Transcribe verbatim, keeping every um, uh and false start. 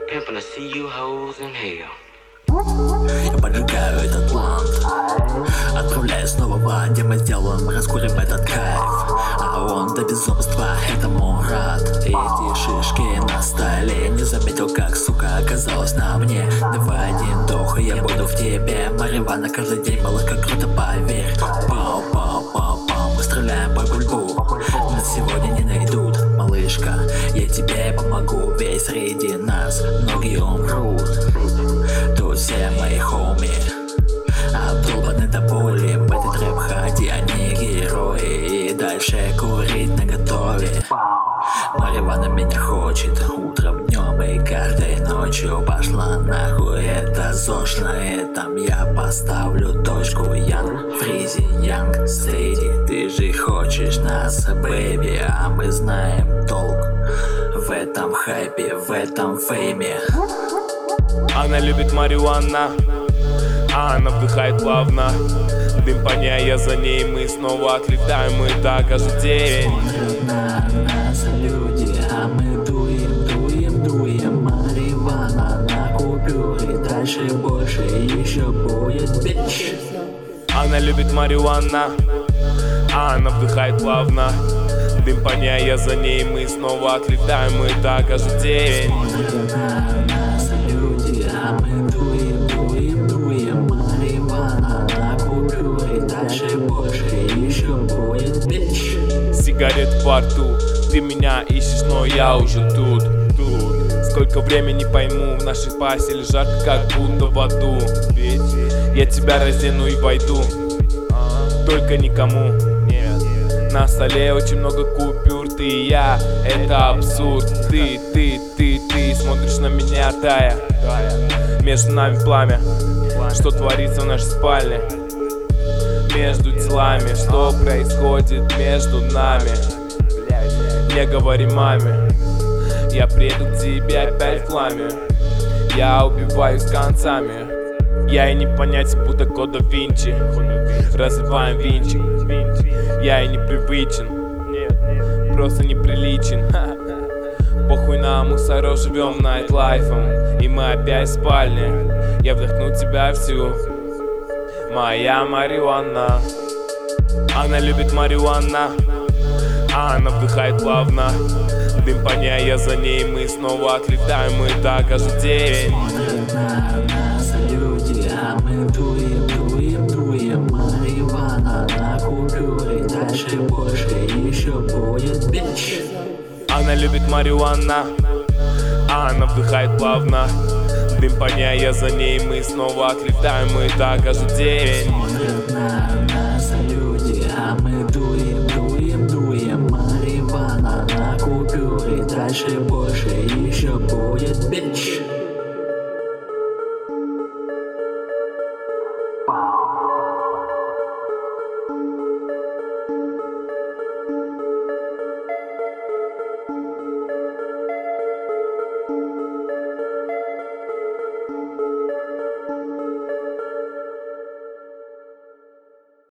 Pimpin' to see you hoes in hell. Я поджигаю этот ланд, отправляюсь снова в ад, где мы сделаем, раскурим этот кайф. А он до безумства этому рад. Эти шишки на столе, не заметил, как, сука, оказалась на мне. Давай один дух, и я буду в тебе. Марихуана каждый день, малышка, круто, поверь. Пау-пау-пау-пау, мы стреляем по бульбу. Нас сегодня не найдут, малышка, я тебе помогу. Ведь среди нас многие умрут. Тут все мои хоми обдолбаны до боли. В этот рэп ходи, они герои. И дальше курить наготове. Марихуана меня хочет утром, днем и каждой ночью. Пошла нахуй эта ЗОЖ, на этом я поставлю точку. Янг, Фризи, Янг, Стейди, ты же хочешь нас, бэйби. А мы знаем толк в этом хайпе, в этом фейме. Она любит марихуана, а она вдыхает плавно. Дым по ней, я за ней, мы снова отлетаем, мы так каждый день. Смотрят на нас люди, а мы дуем, дуем, дуем. Марихуана на купюре, дальше больше еще будет, бич. Она любит марихуана, а она вдыхает плавно. Дым по ней, я за ней, мы снова отлетаем, мы так каждый день. Смотрят на нас люди, а мы дуем, дуем, дуем. Марихуана на купюре, дальше больше еще будет, бич. Сигарет во рту, ты меня ищешь, но я уже тут, тут. Сколько времени пойму, в нашей постели жарко, как будто в аду. Ведь я тебя раздену и войду, только никому. Нет. На столе очень много купюр, ты и я, это абсурд. Ты, ты, ты, ты смотришь на меня, тая. Между нами пламя, что творится в нашей спальне. Между телами, что происходит между нами. Не говори маме, я приеду к тебе опять в хламе. Я убиваюсь концами, я и не понять, будто кода Винчи. Разрываем винчик, я и не привычен, просто неприличен. Похуй на мусоро, живем найтлайфом, и мы опять в спальне. Я вдохну тебя всю, моя марихуана. Она любит марихуана, а она вдыхает плавно. Дым по ней, я за ней, мы снова отлетаем, мы так каждый день. Смотрят на нас люди, а мы дуем, дуем, дуем. Марихуана на купюре, дальше больше еще будет, бич. Она любит марихуана, а она вдыхает плавно. Дым по ней, я за ней, мы снова отлетаем, мы так каждый день. Смотрят на нас люди, а мы дуем, дуем, дуем. Марихуана на купюре, дальше больше.